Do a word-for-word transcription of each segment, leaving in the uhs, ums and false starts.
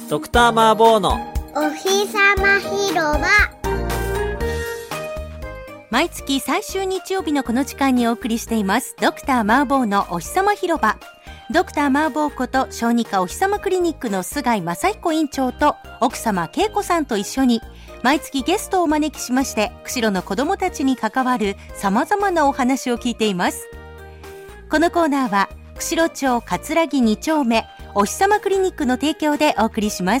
ドクターマーボーのお日様広場。 毎月最終日曜日のこの時間にお送りしていますドクターマーボーのお日様広場。ドクターマーボーこと小児科お日様クリニックの菅井正彦院長と奥様恵子さんと一緒に毎月ゲストをお招きしまして、釧路の子どもたちに関わる様々なお話を聞いています。このコーナーは釧路町葛城に丁目お日様クリニックの提供でお送りします。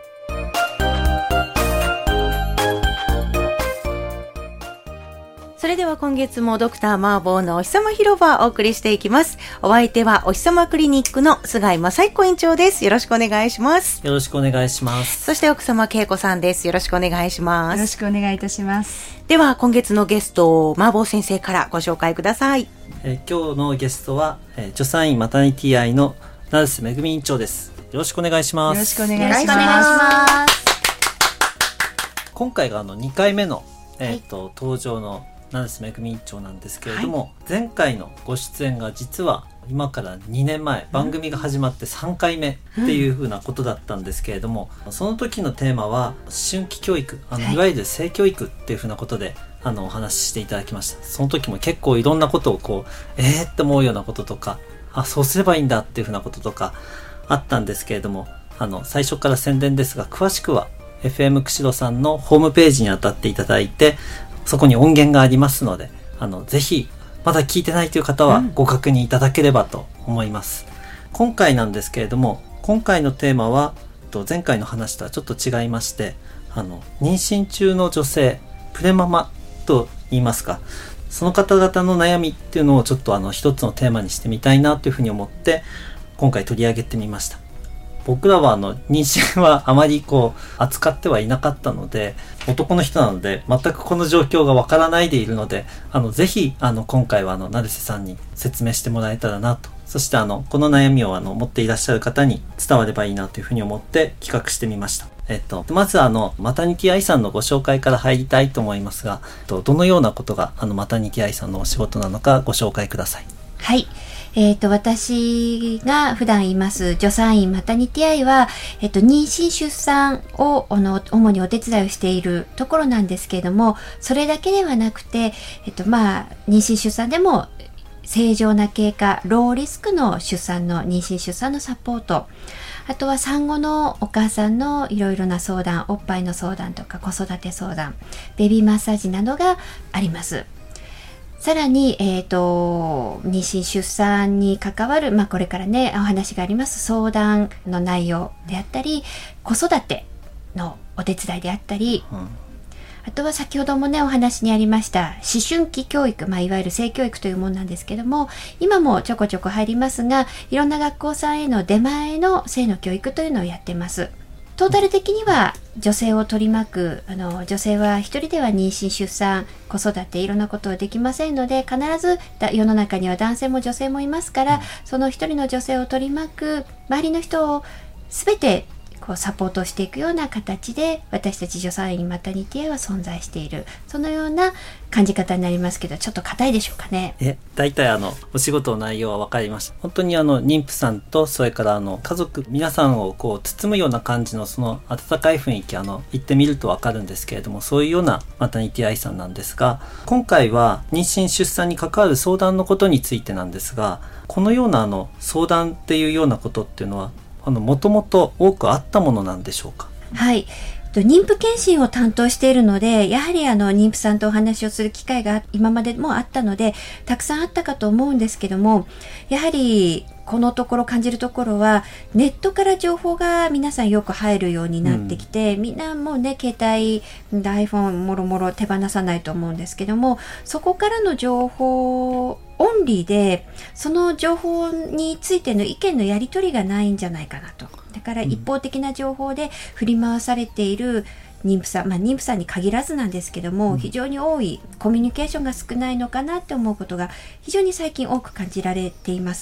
それでは今月もドクターマーボーのお日様広場をお送りしていきます。お相手はお日様クリニックの菅井正彦院長です。よろしくお願いします。 よろしくお願いします。 そして奥様恵子さんです。よろしくお願いします。 よろしくお願いいたします。 では今月のゲスト、マーボー先生からご紹介ください。 えー、今日のゲストは、えー、助産院マタニティアイの成瀬めぐみ院長です。よろしくお願いします。 よろしくお願いします。 今回があのにかいめの、えーとはい、登場の成瀬めぐみ院長なんですけれども、はい、前回のご出演が実は今からにねんまえ、番組が始まってさんかいめっていうふうなことだったんですけれども、うん、その時のテーマは思春期教育、あの、はい、いわゆる性教育っていうふうなことであのお話ししていただきました。その時も結構いろんなことをこうえーって思うようなこととか、あ、そうすればいいんだっていうふうなこととかあったんですけれども、あの最初から宣伝ですが、詳しくは エフエム 釧路さんのホームページに当たっていただいて、そこに音源がありますので、あのぜひまだ聞いてないという方はご確認いただければと思います、うん、今回なんですけれども、今回のテーマは前回の話とはちょっと違いまして、あの妊娠中の女性、プレママと言いますか、その方々の悩みっていうのをちょっとあの一つのテーマにしてみたいなというふうに思って今回取り上げてみました。僕らはあの妊娠はあまりこう扱ってはいなかったので、男の人なので全くこの状況がわからないでいるので、あのぜひあの今回はあの成瀬さんに説明してもらえたらなと、そしてあのこの悩みをあの持っていらっしゃる方に伝わればいいなというふうに思って企画してみました。えっと、まずあのマタニティアイさんのご紹介から入りたいと思いますが、どのようなことがあのマタニティアイさんのお仕事なのかご紹介ください。 はい。えっと、私が普段います助産院マタニティアイは、えっと、妊娠出産を、あの、主にお手伝いをしているところなんですけれども、それだけではなくて、えっと、まあ、妊娠出産でも正常な経過、ローリスクの出産の、妊娠出産のサポート、あとは産後のお母さんのいろいろな相談、おっぱいの相談とか子育て相談、ベビーマッサージなどがあります。さらに、えっと、妊娠出産に関わる、まあ、これからね、お話があります相談の内容であったり、子育てのお手伝いであったり、うん、あとは先ほどもね、お話にありました、思春期教育、まあ、いわゆる性教育というものなんですけども、今もちょこちょこ入りますが、いろんな学校さんへの出前の性の教育というのをやってます。トータル的には女性を取り巻く、あの女性は一人では妊娠出産子育ていろんなことはできませんので、必ず世の中には男性も女性もいますから、その一人の女性を取り巻く周りの人を全てこうサポートしていくような形で、私たち助産院マタニティアイは存在している、そのような感じ方になりますけど、ちょっと硬いでしょうかね。 え、大体あのお仕事の内容は分かりました。本当にあの妊婦さんとそれからあの家族皆さんをこう包むような感じのその温かい雰囲気、あの行ってみると分かるんですけれども、そういうようなマタニティアイさんなんですが、今回は妊娠出産に関わる相談のことについてなんですが、このようなあの相談っていうようなことっていうのはあのもともと多くあったものなんでしょうか。 はい、妊婦検診を担当しているので、やはりあの妊婦さんとお話をする機会が今までもあったので、たくさんあったかと思うんですけども、やはりこのところ感じるところは、ネットから情報が皆さんよく入るようになってきて、うん、みんなもうね、携帯 iPhone もろもろ手放さないと思うんですけども、そこからの情報オンリーで、その情報についての意見のやり取りがないんじゃないかなと。だから一方的な情報で振り回されている妊婦さん、まあ、妊婦さんに限らずなんですけども、非常に多い、コミュニケーションが少ないのかなって思うことが非常に最近多く感じられています。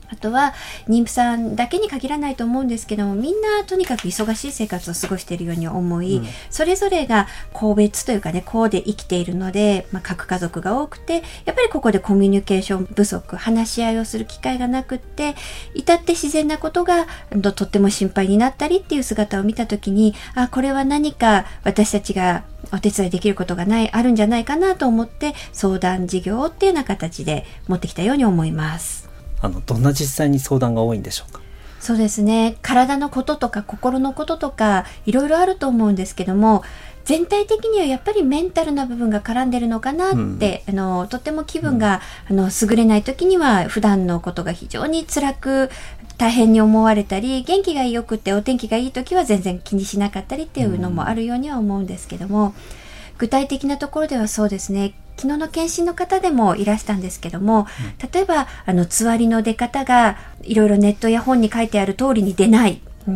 あとは妊婦さんだけに限らないと思うんですけども、みんなとにかく忙しい生活を過ごしているように思い、うん、それぞれが個別というかね、こうで生きているので、まあ、各家族が多くて、やっぱりここでコミュニケーション不足、話し合いをする機会がなくって、至って自然なことがとっても心配になったりっていう姿を見たときに、あ、これは何か私たちがお手伝いできることがない、あるんじゃないかなと思って、相談事業っていうような形で持ってきたように思います。 あのどんな実際に相談が多いんでしょうか？ そうですね、体のこととか心のこととかいろいろあると思うんですけども、全体的にはやっぱりメンタルな部分が絡んでるのかなって、うん、あのとっても気分が、うん、あの優れない時には普段のことが非常に辛く大変に思われたり、元気が良くてお天気がいい時は全然気にしなかったりっていうのもあるようには思うんですけども、うん、具体的なところではそうですね、昨日の検診の方でもいらしたんですけども、例えばあのつわりの出方がいろいろネットや本に書いてある通りに出ない、うん、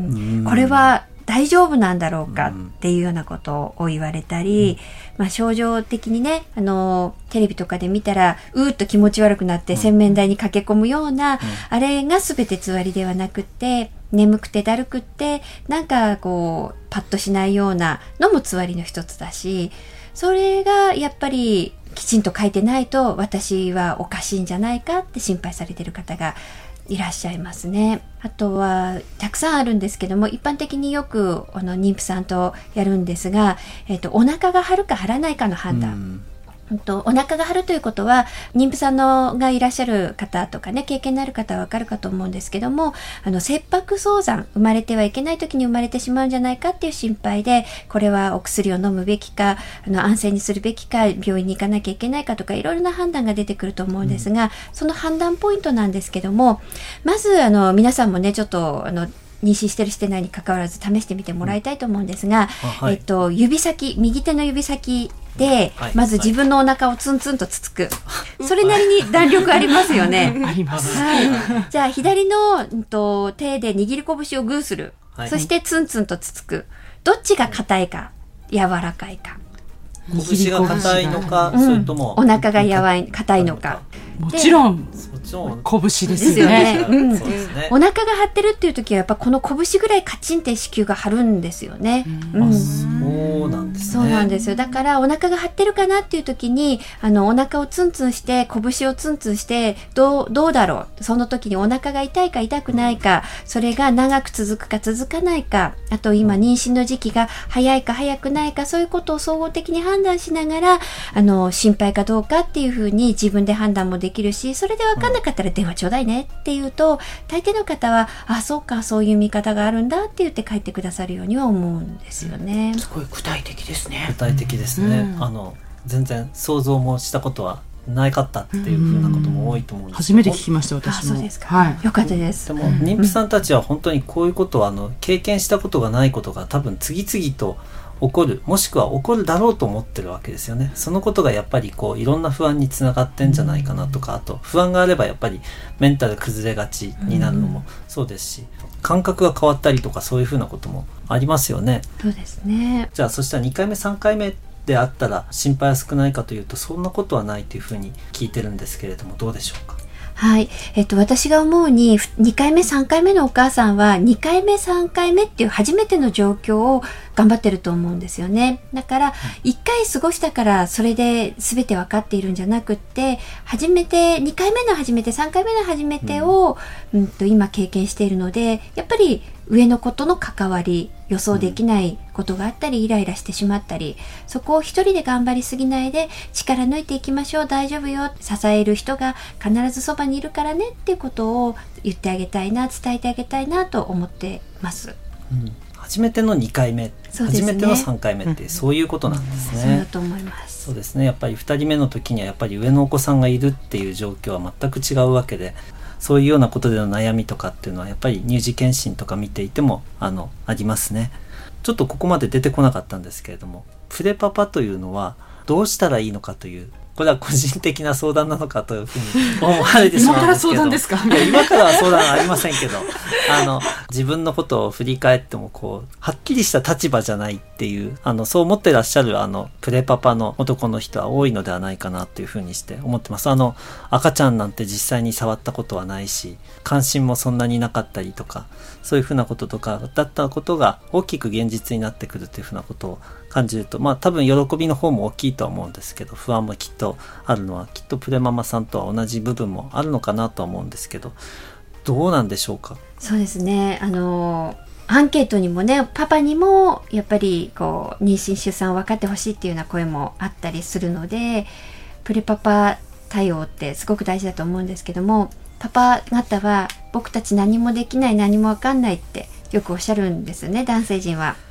これは大丈夫なんだろうかっていうようなことを言われたり、まあ、症状的にね、あのテレビとかで見たらうーっと気持ち悪くなって洗面台に駆け込むような、あれが全てつわりではなくって、眠くてだるくってなんかこうパッとしないようなのもつわりの一つだし、それがやっぱりきちんと書いてないと私はおかしいんじゃないかって心配されている方がいらっしゃいますね。あとはたくさんあるんですけども、一般的によくあの妊婦さんとやるんですが、えっと、お腹が張るか張らないかの判断、うんとお腹が張るということは、妊婦さんのがいらっしゃる方とかね、経験のある方はわかるかと思うんですけども、あの切迫早産、生まれてはいけない時に生まれてしまうんじゃないかっていう心配で、これはお薬を飲むべきか、あの安静にするべきか、病院に行かなきゃいけないかとか、いろいろな判断が出てくると思うんですが、うん、その判断ポイントなんですけども、まずあの皆さんもね、ちょっとあの妊娠してるしてないに関わらず試してみてもらいたいと思うんですが、うんはい、えっと、指先、右手の指先で、はい、まず自分のお腹をツンツンとつつく、はい、それなりに弾力ありますよね。 あります、 はい、じゃあ左の、うん、と手で握り拳をグーする、はい、そしてツンツンとつつく、どっちが硬いか柔らかいか、 拳が硬いのか、うん、それともお腹がやわい硬いのか、 もちろん拳ですよね。 うん、お腹が張ってるっていう時はやっぱこの拳ぐらいカチンって子宮が張るんですよね。 うんうん、そうなんですね。 そうなんですよ。だからお腹が張ってるかなっていう時に、あのお腹をツンツンして拳をツンツンしてどうどうだろう。その時にお腹が痛いか痛くないか、それが長く続くか続かないか、あと今妊娠の時期が早いか早くないか、そういうことを総合的に判断しながら、あの心配かどうかっていうふうに自分で判断もできるし、それで分かんなかったら電話ちょうだいねっていうと、大抵の方はあ、そうか、そういう見方があるんだって言って帰ってくださるようには思うんですよね。 すごい具体的ですね。 具体的ですね。うん、あの全然想像もしたことはなかったっていうふうなことも多いと思うんですけど、 初めて聞きました私も。あ、 そうですか。 はい、 よかったです。 でも妊婦さんたちは本当にこういうことはあの経験したことがないことが多分次々と起こる、もしくは起こるだろうと思ってるわけですよね。そのことがやっぱりこういろんな不安につながってんじゃないかなとか、あと不安があればやっぱりメンタル崩れがちになるのもそうですし、感覚が変わったりとかそういうふうなこともありますよね。 そうですね。 じゃあそしたらにかいめさんかいめであったら心配は少ないかというと、そんなことはないというふうに聞いてるんですけれども、どうでしょうか？ はい、えっと、私が思うににかいめさんかいめのお母さんはにかいめさんかいめっていう初めての状況を頑張ってると思うんですよね。だからいっかい過ごしたからそれで全て分かっているんじゃなくって、初めてにかいめの初めてさんかいめの初めてを、うんうん、と今経験しているので、やっぱり上の子との関わり、予想できないことがあったり、イライラしてしまったり、そこを一人で頑張りすぎないで力抜いていきましょう、大丈夫よ、支える人が必ずそばにいるからねっていうことを言ってあげたいな、伝えてあげたいなと思ってます。 うん、初めてのにかいめ、そうですね、初めてのさんかいめってそういうことなんですね。 そうだと思います。 そうですね。やっぱりふたりめの時にはやっぱり上のお子さんがいるっていう状況は全く違うわけで、そういうようなことでの悩みとかっていうのはやっぱり乳児検診とか見ていてもあのありますね。ちょっとここまで出てこなかったんですけれども、プレパパというのはどうしたらいいのかというこれは個人的な相談なのかというふうに思われてしまうんですけど今から相談ですか？ いや今からは相談はありませんけどあの自分のことを振り返ってもこうはっきりした立場じゃないっていうあのそう思ってらっしゃるあのプレパパの男の人は多いのではないかなというふうにして思ってます。あの赤ちゃんなんて実際に触ったことはないし関心もそんなになかったりとかそういうふうなこととかだったことが大きく現実になってくるというふうなことを感じると、まあ多分喜びの方も大きいとは思うんですけど、不安もきっとあるのはきっとプレママさんとは同じ部分もあるのかなとは思うんですけど、どうなんでしょうか？ そうですね、あのアンケートにもね、パパにもやっぱりこう妊娠出産を分かってほしいっていうような声もあったりするので、プレパパ対応ってすごく大事だと思うんですけども、パパ方は僕たち何もできない、何も分かんないってよくおっしゃるんですね、男性陣は。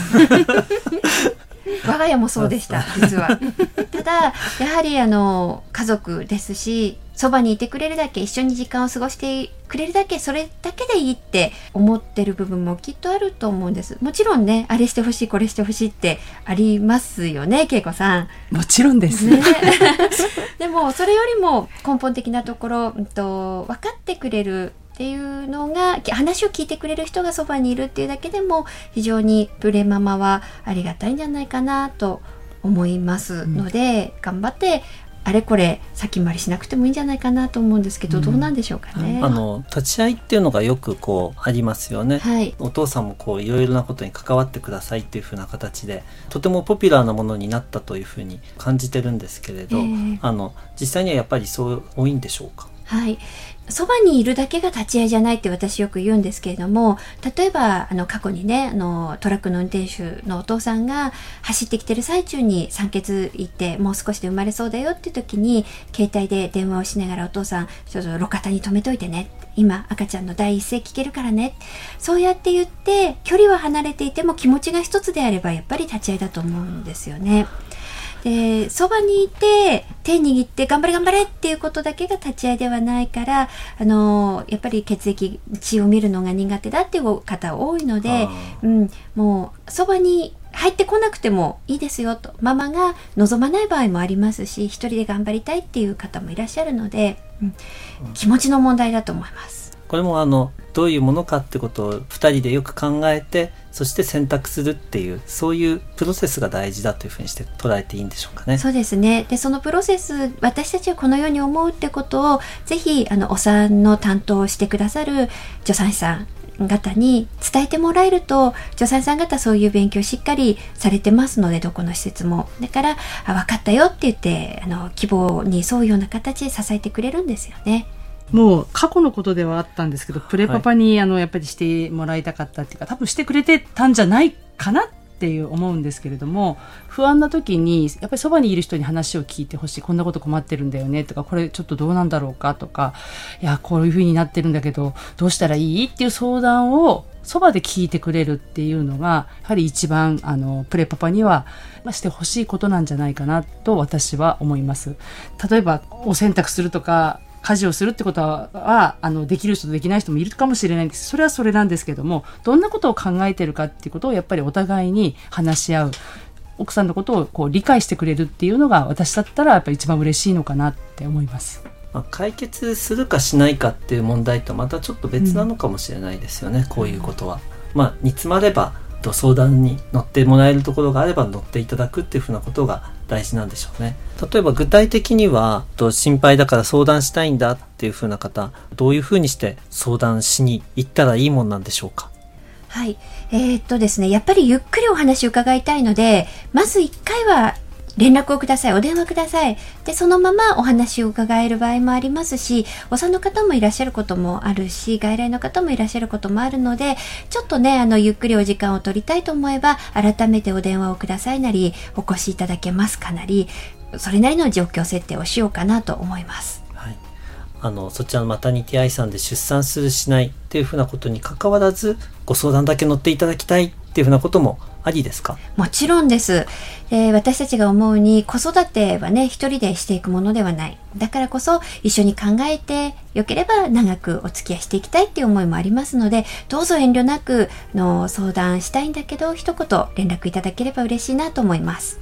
我が家もそうでした実は。ただやはりあの家族ですし、そばにいてくれるだけ、一緒に時間を過ごしてくれるだけ、それだけでいいって思ってる部分もきっとあると思うんです。もちろんね、あれしてほしいこれしてほしいってありますよね、恵子さん。 もちろんです、 ね、でもそれよりも根本的なところ、うんと、分かってくれるっていうのが、話を聞いてくれる人がそばにいるっていうだけでも非常にプレママはありがたいんじゃないかなと思いますので、うん、頑張ってあれこれ先回りしなくてもいいんじゃないかなと思うんですけど、うん、どうなんでしょうかね。 あの立ち会いっていうのがよくこうありますよね、はい、お父さんもこういろいろなことに関わってくださいっていう風な形でとてもポピュラーなものになったというふうに感じてるんですけれど、えー、あの実際にはやっぱりそう多いんでしょうか？はい、 そばにいるだけが立ち会いじゃないって私よく言うんですけれども、例えばあの過去にね、あのトラックの運転手のお父さんが走ってきてる最中に産欠いてもう少しで生まれそうだよっていう時に携帯で電話をしながら、お父さんちょっと路肩に止めといてね、今赤ちゃんの第一声聞けるからね、そうやって言って距離は離れていても気持ちが一つであればやっぱり立ち会いだと思うんですよね。で、そばにいて手握って頑張れ頑張れっていうことだけが立ち会いではないから、あのやっぱり血液血を見るのが苦手だっていう方多いので、うん、もうそばに入ってこなくてもいいですよと、ママが望まない場合もありますし、一人で頑張りたいっていう方もいらっしゃるので、うん、気持ちの問題だと思います。 これもあのどういうものかってことをふたりでよく考えて、そして選択するっていう、そういうプロセスが大事だというふうにして捉えていいんでしょうかね。 そうですね。で、そのプロセス、私たちはこのように思うってことをぜひあのお産の担当をしてくださる助産師さん方に伝えてもらえると、助産師さん方そういう勉強しっかりされてますので、どこの施設も。だからあ分かったよって言ってあの希望に沿うような形で支えてくれるんですよね。 もう過去のことではあったんですけど、プレパパに、はい、あのやっぱりしてもらいたかったっていうか、多分してくれてたんじゃないかなっていう思うんですけれども、不安な時にやっぱりそばにいる人に話を聞いてほしい。こんなこと困ってるんだよねとか、これちょっとどうなんだろうかとか、いやこういう風になってるんだけどどうしたらいいっていう相談をそばで聞いてくれるっていうのがやはり一番あのプレパパにはしてほしいことなんじゃないかなと私は思います。例えばお洗濯するとか家事をするってことは、はあのできる人とできない人もいるかもしれないんです。それはそれなんですけども、どんなことを考えてるかっていうことをやっぱりお互いに話し合う、奥さんのことをこう理解してくれるっていうのが私だったらやっぱり一番嬉しいのかなって思います。 まあ、解決するかしないかっていう問題とまたちょっと別なのかもしれないですよね、うん、こういうことは。まあ煮詰まれば相談に乗ってもらえるところがあれば乗っていただくっていうふうなことが大事なんでしょうね。例えば具体的には心配だから相談したいんだっていうふうな方、どういうふうにして相談しに行ったらいいもんなんでしょうか？ はい、えー、っとですねやっぱりゆっくりお話を伺いたいので、まずいっかいは連絡をください、お電話ください。で、そのままお話を伺える場合もありますし、お産の方もいらっしゃることもあるし、外来の方もいらっしゃることもあるので、ちょっとね、あの、ゆっくりお時間を取りたいと思えば、改めてお電話をくださいなり、お越しいただけますかなり、それなりの状況設定をしようかなと思います。 はい。あの、そちらのマタニティアイさんで出産するしないっていうふうなことに関わらず、ご相談だけ乗っていただきたいっていうふうなこともありですか？ もちろんです。えー、私たちが思うに子育てはね一人でしていくものではない。だからこそ一緒に考えてよければ長くお付き合いしていきたいっていう思いもありますので、どうぞ遠慮なくの相談したいんだけど一言連絡いただければ嬉しいなと思います。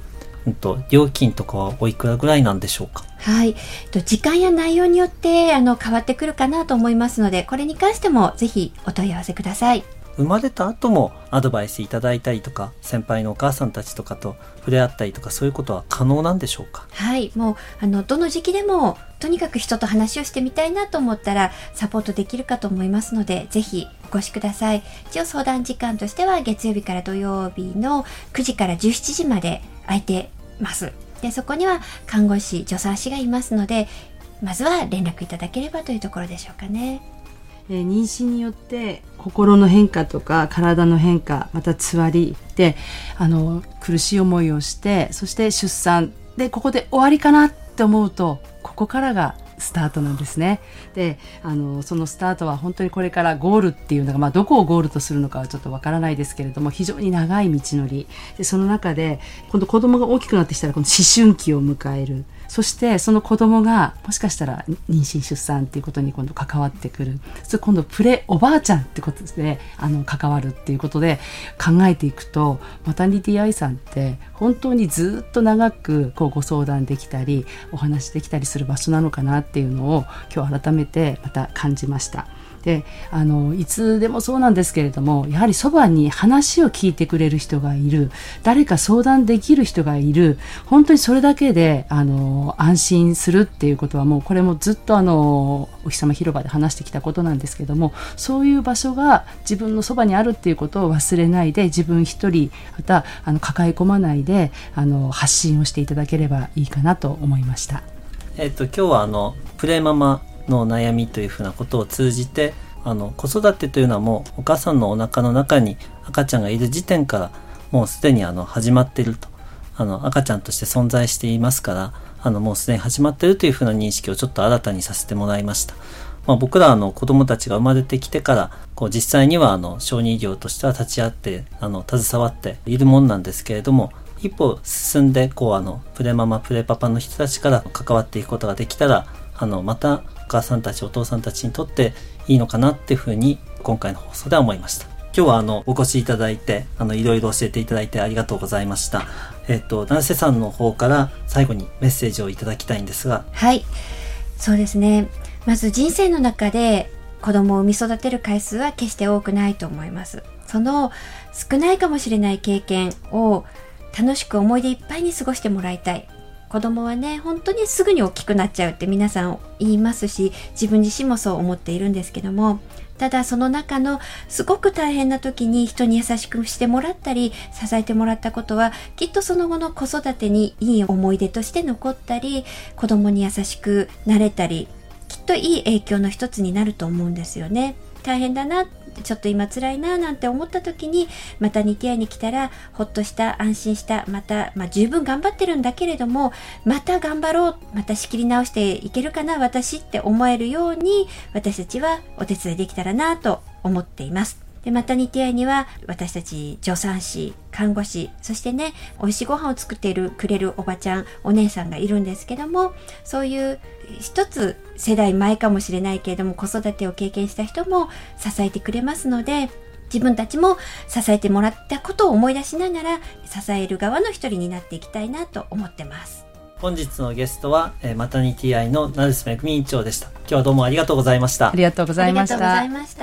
うんと、料金とかはおいくらぐらいなんでしょうか？ はい、時間や内容によってあの変わってくるかなと思いますので、これに関してもぜひお問い合わせください。 生まれた後もアドバイスいただいたりとか、先輩のお母さんたちとかと触れ合ったりとか、そういうことは可能なんでしょうか？ はい、もうあのどの時期でもとにかく人と話をしてみたいなと思ったらサポートできるかと思いますので、ぜひお越しください。一応相談時間としては月曜日から土曜日のくじからじゅうしちじまで空いてます。でそこには看護師、助産師がいますので、まずは連絡いただければというところでしょうかね。 えー、妊娠によって心の変化とか体の変化、またつわりであの苦しい思いをして、そして出産でここで終わりかなって思うと、ここからがスタートなんですね。であのそのスタートは本当にこれからゴールっていうのが、まあ、どこをゴールとするのかはちょっとわからないですけれども、非常に長い道のりで、その中で今度子供が大きくなってきたらこの思春期を迎える。そしてその子供がもしかしたら妊娠出産っていうことに今度関わってくる。それ今度プレおばあちゃんってことであの関わるっていうことで考えていくと、マタニティアイさんって本当にずっと長くこうご相談できたりお話できたりする場所なのかなっていうのを今日改めてまた感じました。であのいつでもそうなんですけれども、やはりそばに話を聞いてくれる人がいる、誰か相談できる人がいる、本当にそれだけであの安心するっていうことは、もうこれもずっとあのお日様広場で話してきたことなんですけども、そういう場所が自分のそばにあるっていうことを忘れないで、自分一人またあの抱え込まないであの発信をしていただければいいかなと思いました。 えっと今日はあのプレママの悩みというふうなことを通じて、あの子育てというのはもうお母さんのお腹の中に赤ちゃんがいる時点からもうすでにあの始まっていると、あの赤ちゃんとして存在していますから、あのもうすでに始まっているというふうな認識をちょっと新たにさせてもらいました。まあ、僕らあの子どもたちが生まれてきてからこう実際にはあの小児医療としては立ち会ってあの携わっているもんなんですけれども、一歩進んでこうあのプレママプレパパの人たちから関わっていくことができたら、あのまたお母さんたちお父さんたちにとっていいのかなっていうふうに今回の放送では思いました。今日はあのお越しいただいてあのいろいろ教えていただいてありがとうございました。えっと七瀬さんの方から最後にメッセージをいただきたいんですが。 はい、そうですね。まず人生の中で子供を産み育てる回数は決して多くないと思います。その少ないかもしれない経験を楽しく思い出いっぱいに過ごしてもらいたい。子供はね、本当にすぐに大きくなっちゃうって皆さん言いますし、自分自身もそう思っているんですけども、ただその中のすごく大変な時に人に優しくしてもらったり支えてもらったことは、きっとその後の子育てにいい思い出として残ったり、子供に優しくなれたり、きっといい影響の一つになると思うんですよね。大変だな、ちょっと今辛いななんて思った時にマタニティアイに来たらほっとした、安心した、また、まあ、十分頑張ってるんだけれどもまた頑張ろう、また仕切り直していけるかな私って思えるように私たちはお手伝いできたらなと思っています。でマタニティアイには私たち助産師、看護師、そしてね美味しいご飯を作っているくれるおばちゃん、お姉さんがいるんですけども、そういう一つ世代前かもしれないけれども子育てを経験した人も支えてくれますので、自分たちも支えてもらったことを思い出しながら支える側の一人になっていきたいなと思ってます。 本日のゲストは、えー、マタニティアイの成瀬めぐみ院長でした。今日はどうもありがとうございました。 ありがとうございました。 ありがとうございました。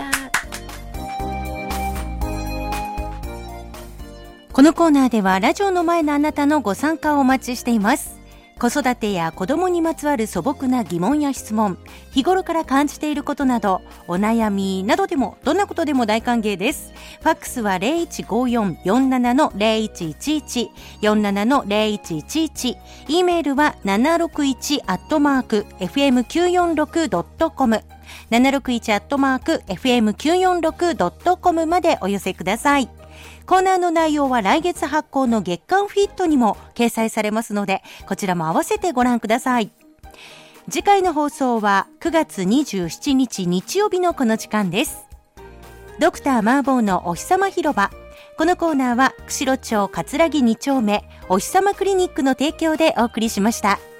このコーナーではラジオの前のあなたのご参加をお待ちしています。子育てや子供にまつわる素朴な疑問や質問、日頃から感じていることなど、お悩みなどでもどんなことでも大歓迎です。ファックスは ゼロいちごよん よんなな の ゼロいちいちいち よんなな の ゼロいちいちいち、 E メールはななろくいち アットマーク エフエムきゅうよんろく ドットコム ななろくいち アットマーク エフエムきゅうよんろく ドットコム までお寄せください。コーナーの内容は来月発行の月刊フィットにも掲載されますので、こちらも合わせてご覧ください。次回の放送はくがつにじゅうしちにち日曜日のこの時間です。ドクターマーボーのお日様広場。このコーナーは釧路町葛城に丁目お日様クリニックの提供でお送りしました。